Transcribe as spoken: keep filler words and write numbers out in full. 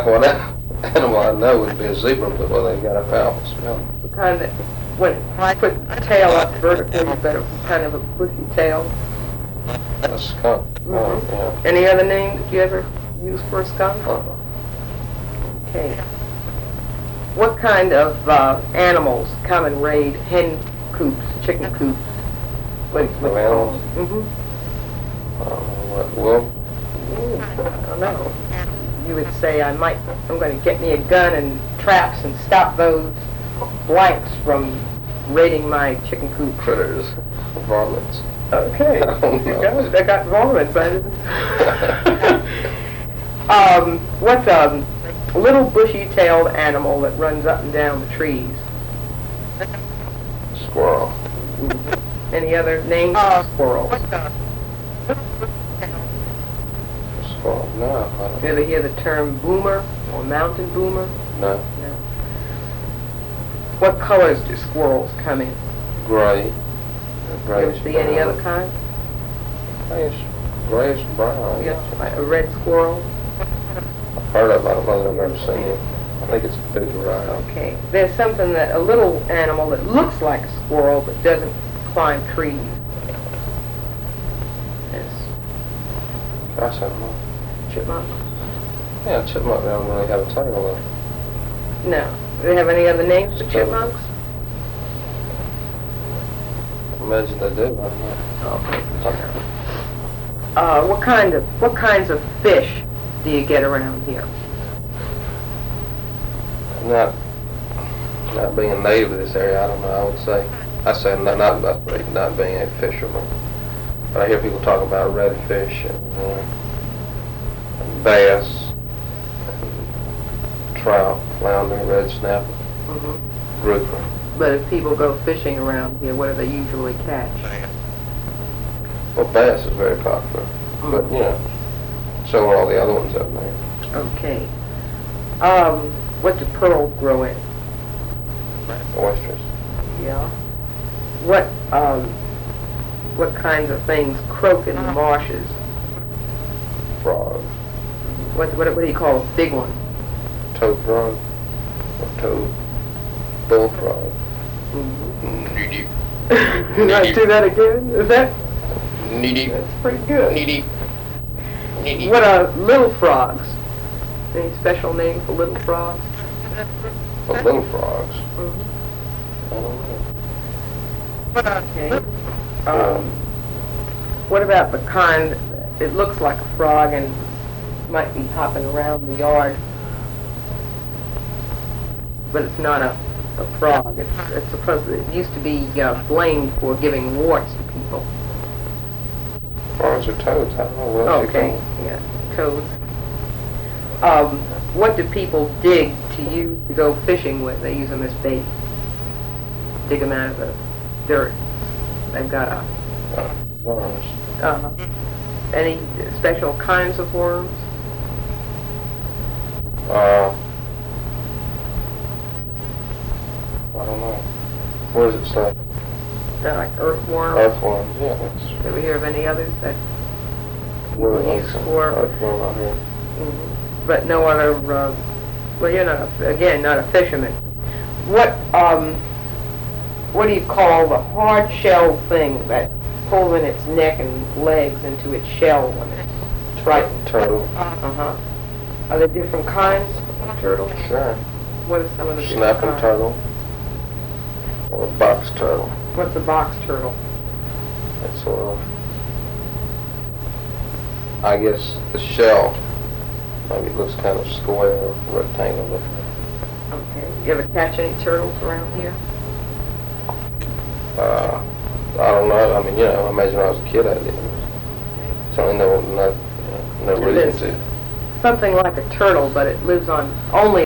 well, that animal I know would be a zebra, but well, they've got a powerful smell. The kind that, when it put the tail up vertically, you better kind of a bushy tail. A skunk. Mm-hmm. Oh, yeah. Any other name that you ever use for a skunk? Uh-huh. Okay. What kind of uh, animals come and raid hen coops, chicken coops? What, what Of animals? Mm-hmm. I don't know what, well, I don't know. You would say, I might, I'm going to get me a gun and traps and stop those blanks from raiding my chicken coop. critters, varmints. Okay. I don't You know. got it. I got varmints. I didn't. um, what's a little bushy-tailed animal that runs up and down the trees? Squirrel. Any other names? Uh, Squirrels. Squirrel. No, I don't You ever hear the term boomer or mountain boomer? know. No. What colors do squirrels come in? Gray. You Grayish ever see any brown. other kind? Grayish, grayish brown. Yeah, like a red squirrel. I've heard of it, I don't know that I've ever seen it. I think it's a big variety. Okay. There's something that, a little animal that looks like a squirrel but doesn't climb trees. Yes. Gosh, I don't know. Chipmunk? Yeah, chipmunk don't really have a tail though. No. Do they have any other names for Just chipmunks? Imagine they do, I don't know. Okay. Uh, what kind of, what kinds of fish do you get around here? Not, not being native to this area, I don't know, I would say. I say not, not, not, not being a fisherman. But I hear people talk about redfish and, uh, and bass, and trout, flounder, red snapper, Mm-hmm. grouper. But if people go fishing around here, what do they usually catch? Well, bass is very popular, but you know, so are all the other ones up there. Okay. Um, what do pearls grow in? Oysters. Yeah. What, um, what kinds of things croak in the marshes? Frogs. What, what, what do you call a big one? Toad frog. Or toad. Bullfrog. Mm-hmm. Needy. You want to do that again? Is that? Needy. That's pretty good. Needy. Needy. What are little frogs? Any special name for little frogs? But little frogs. Mm-hmm. I don't know. Okay. Um, what about the kind, it looks like a frog and might be hopping around the yard, but it's not a, a frog. It's, it's supposed to, it used to be uh, blamed for giving warts to people. Frogs or toads, I don't know what else you Okay, call them. yeah, toads. Um, what do people dig to use to go fishing with? They use them as bait. Dig them out of the dirt. They've got a, Uh, worms. uh, any special kinds of worms? Uh, I don't know. What does it say? They're like earthworms. Earthworms, yeah. That's Ever hear of any others that really people use awesome. for? Earthworm out here. Mhm. But no other, uh, well, you're not, a, again, not a fisherman. What, um, what do you call the hard shell thing that pulls in its neck and legs into its shell when it's frightened? Turtle. Uh-huh. Are there different kinds of turtles? Sure. What are some of the different Snapping kinds? turtle. Or box turtle. What's a box turtle? It's sort of, I guess, the shell. Maybe it looks kind of square or rectangular. Okay. You ever catch any turtles around here? Uh, I don't know. I mean, you know, I imagine when I was a kid I did. Certainly no, no, you know, no It reason is. to. Something like a turtle, but it lives on only